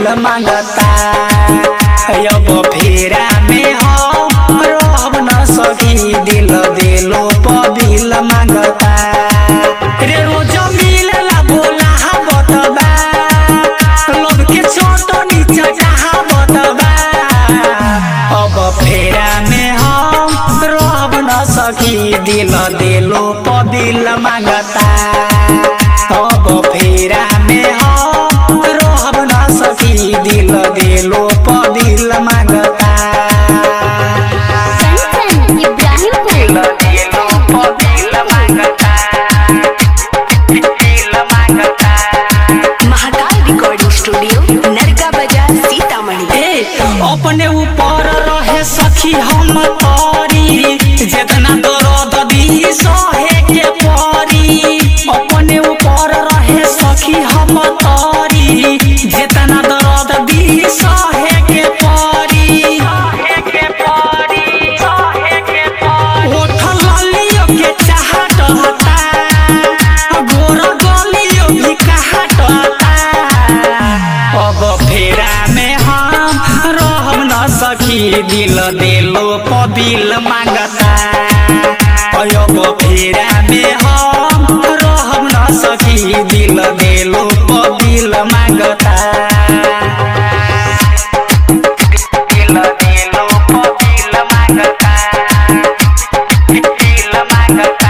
मांगता अब फेरा में हम रहब न सकी दिल दिलो पबिल मांगता रे रोज मिलला बोला बतबा लोग के छोट नीचा कहा बतबा अब फेरा में हम रहब न सकी दिल दिलो पबिल मांगता अब फेरा में हम रहब न सकी दिल दिलो पबिल मांगता अपने ऊपर रहे सखी हम तोरी जितना दर्द दी सहे के परी अपने ऊपर रहे सखी हम तोरी जितना दर्द दी सहे के परी ओठ ललियो के चाहत हता गोर गलियो भी कहत हता अब फेरा में हम रहब न सखी दिल दिलो पबिल मांगता अब फेरा में हम रहब न सखी दिल दिलो पबिल मांगता दिल दिलो पबिल मांगता दिल मांगता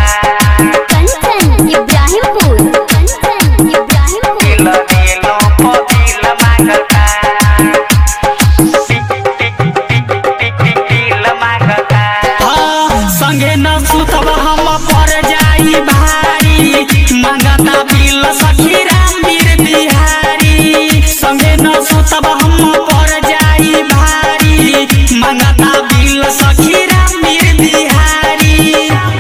दिल दिलो पबिल मांगता संगे न सुतब हम पर जाई भारी मांगता बिल सखी रामवीर बिहारी संगे न सुतब हम पर जाई भारी मांगता बिल सखी रामवीर बिहारी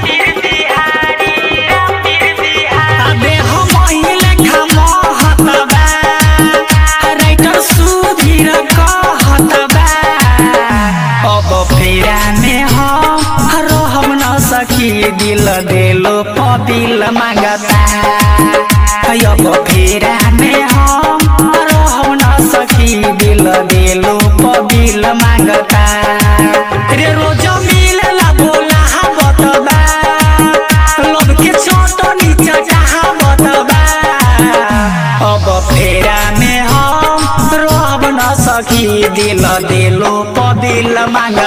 अबे हम अहिले खमहतबा राइटर सुधीर कहतबा अब फेरा में हम रहब न सखी दिल दिलो पबिल मांगता अब फेरा में हम रहब न सखी दिल दिलो पबिल मांगता रे रोज मिलला बोला बतबा लोग के छोट नीचा कहा बतबा अब फेरा में हम रहब न सखी दिल दिलो पबिल मांगता।